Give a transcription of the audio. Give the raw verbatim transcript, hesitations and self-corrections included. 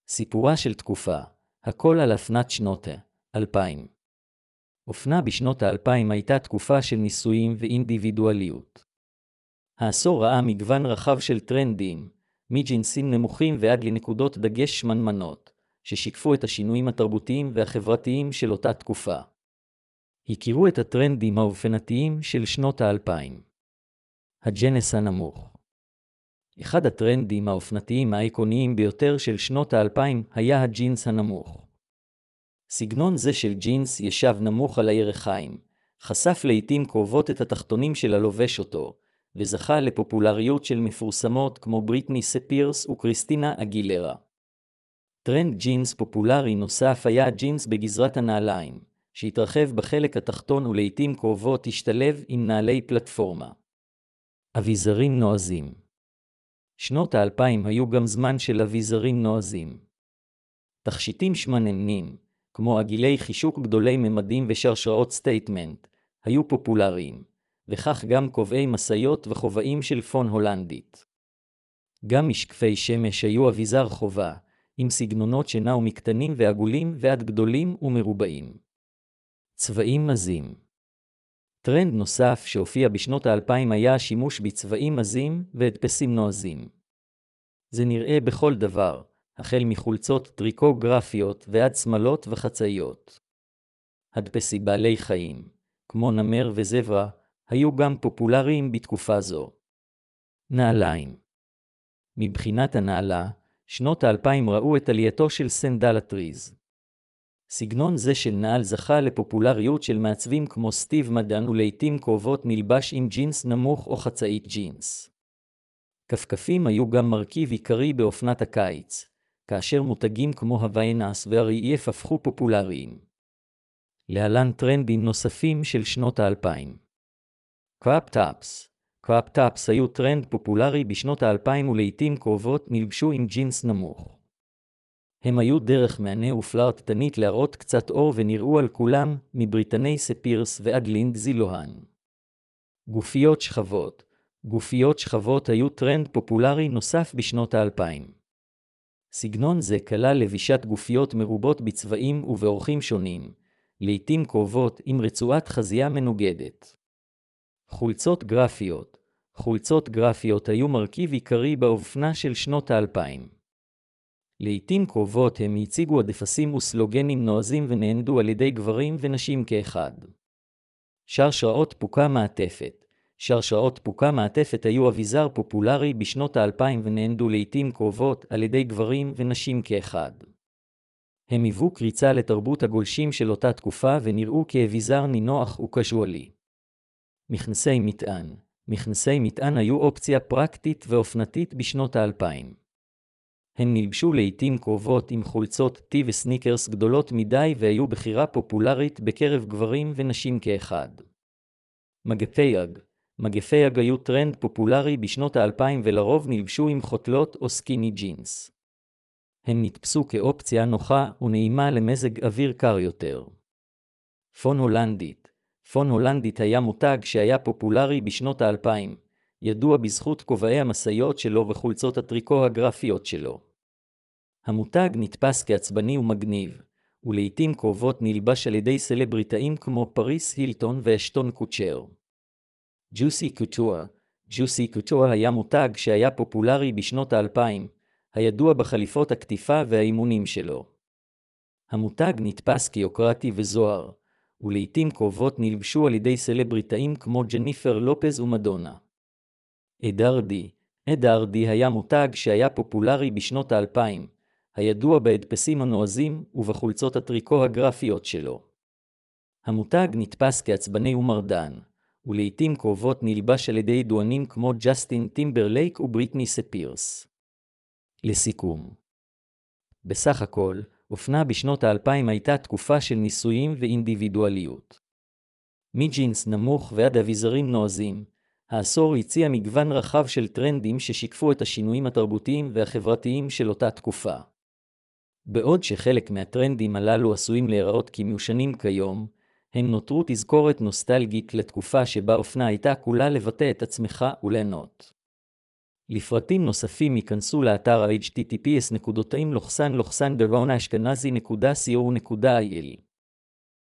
סיפורה של תקופה, הכל על אופנת שנות האלפיים. אופנה בשנות האלפיים הייתה תקופה של ניסויים ואינדיבידואליות. העשור ראה מגוון רחב של טרנדים, מג'ינסים נמוכים ועד לנקודות דגש שמנמנות, ששיקפו את השינויים התרבותיים והחברתיים של אותה תקופה. הכירו את הטרנדים האופנתיים של שנות האלפיים. הג'ינס הנמוך. אחד הטרנדים האופנתיים האיקוניים ביותר של שנות האלפיים היה הג'ינס הנמוך. סגנון זה של ג'ינס ישב נמוך על הירכיים, חשף לעתים קרובות את התחתונים של הלובש אותו, וזכה לפופולריות של מפורסמות כמו בריטני ספירס וקריסטינה אגילרה. טרנד ג'ינס פופולרי נוסף היה הג'ינס בגזרת הנעליים, שהתרחב בחלק התחתון ולעתים קרובות השתלב עם נעלי פלטפורמה. אביזרים נועזים. שנות האלפיים היו גם זמן של אביזרים נועזים. תכשיטים שמנמנים, כמו עגילי חישוק גדולי ממדים ושרשראות סטייטמנט, היו פופולריים, וכך גם קובעי מסעיות וחובעים של פון הולנדית. גם משקפי שמש היו אביזר חובה, עם סגנונות שנעו מקטנים ועגולים ועד גדולים ומרובעים. צבעים עזים. טרנד נוסף שהופיע בשנות האלפיים היה השימוש בצבעים עזים והדפסים נועזים. זה נראה בכל דבר, החל מחולצות טריקו גרפיות ועד שמלות וחצאיות. הדפסי בעלי חיים, כמו נמר וזברה, היו גם פופולריים בתקופה זו. נעליים. מבחינת הנעלה, שנות האלפיים ראו את עלייתו של סנדל הטריז. סגנון זה של נעל זכה לפופולריות של מעצבים כמו סטיב מדן ולעיתים קרובות נלבש עם ג'ינס נמוך או חצאית ג'ינס. כפכפים היו גם מרכיב עיקרי באופנת הקיץ, כאשר מותגים כמו הוויינס והרעיף הפכו פופולריים. להלן טרנדים נוספים של שנות האלפיים. קראפ טאפס. קראפ טאפס היו טרנד פופולרי בשנות האלפיים ולעיתים קרובות נלבשו עם ג'ינס נמוך. הם היו דרך מענה ופלרטטנית להראות קצת אור ונראו על כולם, מבריטני ספירס ועד לינדזי לוהן. גופיות שכבות. גופיות שכבות היו טרנד פופולרי נוסף בשנות האלפיים. סגנון זה כלל לבישת גופיות מרובות בצבעים ובאורכים שונים, לעתים קרובות עם רצועת חזייה מנוגדת. חולצות גרפיות. חולצות גרפיות היו מרכיב עיקרי באופנה של שנות האלפיים. לעתים קרובות הם הציגו הדפסים וסלוגנים נועזים ונענדו על ידי גברים ונשים כאחד. שרשראות פוקה מעטפת. שרשראות פוקה מעטפת היו אביזר פופולרי בשנות האלפיים ונענדו לעתים קרובות על ידי גברים ונשים כאחד. הם היוו קריצה לתרבות הגולשים של אותה תקופה ונראו כאביזר נינוח וקזואלי. מכנסי מטען. מכנסי מטען היו אופציה פרקטית ואופנתית בשנות האלפיים. הן נלבשו לעתים קרובות עם חולצות טי וסניקרס גדולות מדי והיו בחירה פופולרית בקרב גברים ונשים כאחד. מגפי אג. מגפי אג היו טרנד פופולרי בשנות האלפיים ולרוב נלבשו עם חותלות או סקיני ג'ינס. הן נתפסו כאופציה נוחה ונעימה למזג אוויר קר יותר. פון הולנדית. פון הולנדית היה מותג שהיה פופולרי בשנות האלפיים, ידוע בזכות כובעי המסעיות שלו וחולצות הטריקו הגרפיות שלו. המותג נתפס כעצבני ומגניב, ולעיתים קרובות נלבש על ידי סלבריטאים כמו פריס הילטון ואשטון קוצ'ר. ג'וסי קוטור. ג'וסי קוטור היה מותג שהיה פופולרי בשנות האלפיים, הידוע בחליפות הכתיפה והאימונים שלו. המותג נתפס כיוקרתי וזוהר, ולעיתים קרובות נלבשו על ידי סלבריטאים כמו ג'ניפר לופז ומדונה. אד ארדי. אד ארדי היה מותג שהיה פופולרי בשנות האלפיים, הידוע בהדפסים הנועזים ובחולצות הטריקו הגרפיות שלו. המותג נתפס כעצבני ומרדן, ולעיתים קרובות נלבש על ידי ידוענים כמו ג'סטין טימברלייק ובריטני ספירס. לסיכום. בסך הכל, אופנה בשנות האלפיים הייתה תקופה של ניסויים ואינדיבידואליות. מג'ינס נמוך ועד אביזרים נועזים, העשור הציע מגוון רחב של טרנדים ששיקפו את השינויים התרבותיים והחברתיים של אותה תקופה. בעוד שחלק מהטרנדים הללו עשויים להיראות כמיושנים כיום, הם נותרו תזכורת נוסטלגית לתקופה שבה אופנה הייתה כולה לבטא את עצמך וליהנות. לפרטים נוספים ייכנסו לאתר ה-אייץ' טי טי פי אס נקודה דאבון אשכנזי נקודה סי או נקודה איי אל.